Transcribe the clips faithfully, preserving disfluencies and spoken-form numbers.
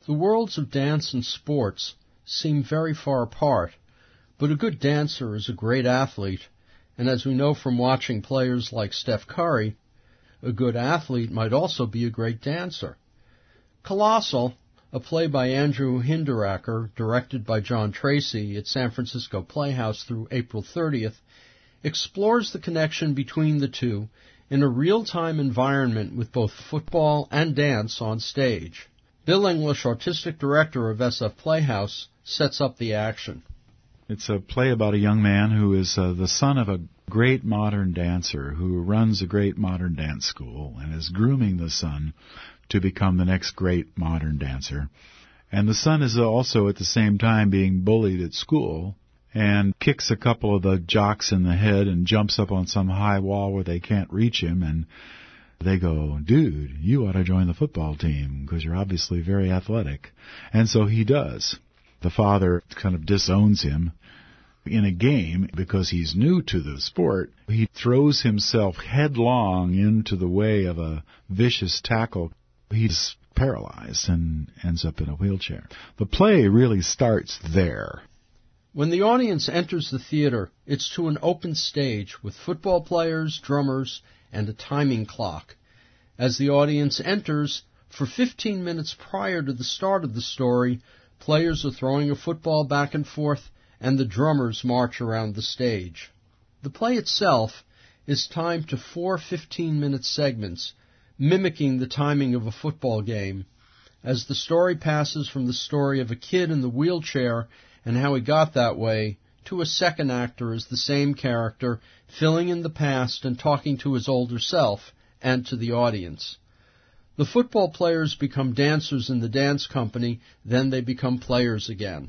The worlds of dance and sports seem very far apart, but a good dancer is a great athlete, and as we know from watching players like Steph Curry, a good athlete might also be a great dancer. Colossal, a play by Andrew Hinderaker, directed by John Tracy at San Francisco Playhouse through April thirtieth, explores the connection between the two in a real-time environment with both football and dance on stage. Bill English, artistic director of S F Playhouse, sets up the action. It's a play about a young man who is uh, the son of a great modern dancer who runs a great modern dance school and is grooming the son to become the next great modern dancer. And the son is also at the same time being bullied at school and kicks a couple of the jocks in the head and jumps up on some high wall where they can't reach him, and they go, "Dude, you ought to join the football team because you're obviously very athletic." And so he does. The father kind of disowns him. In a game, because he's new to the sport, he throws himself headlong into the way of a vicious tackle. He's paralyzed and ends up in a wheelchair. The play really starts there. When the audience enters the theater, it's to an open stage with football players, drummers, and a timing clock. As the audience enters, for fifteen minutes prior to the start of the story, players are throwing a football back and forth, and the drummers march around the stage. The play itself is timed to four fifteen-minute segments, mimicking the timing of a football game, as the story passes from the story of a kid in the wheelchair and how he got that way, to a second actor as the same character, filling in the past and talking to his older self and to the audience. The football players become dancers in the dance company, then they become players again.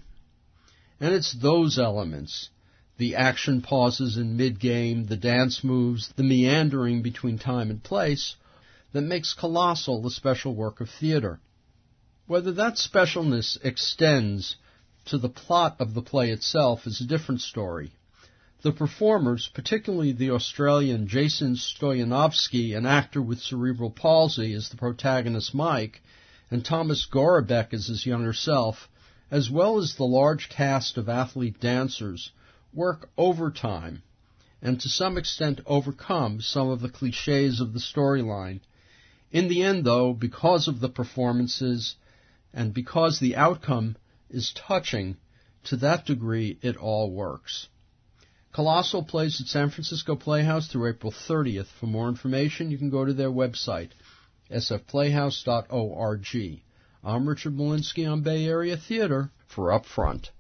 And it's those elements, the action pauses in mid-game, the dance moves, the meandering between time and place, that makes Colossal the special work of theater. Whether that specialness extends to the plot of the play itself is a different story. The performers, particularly the Australian Jason Stoyanovsky, an actor with cerebral palsy, as the protagonist Mike, and Thomas Gorabek as his younger self, as well as the large cast of athlete dancers, work overtime and to some extent overcome some of the cliches of the storyline. In the end, though, because of the performances and because the outcome is touching, to that degree it all works. Colossal plays at San Francisco Playhouse through April thirtieth. For more information, you can go to their website, s f playhouse dot org. I'm Richard Molinsky on Bay Area Theater for Up Front.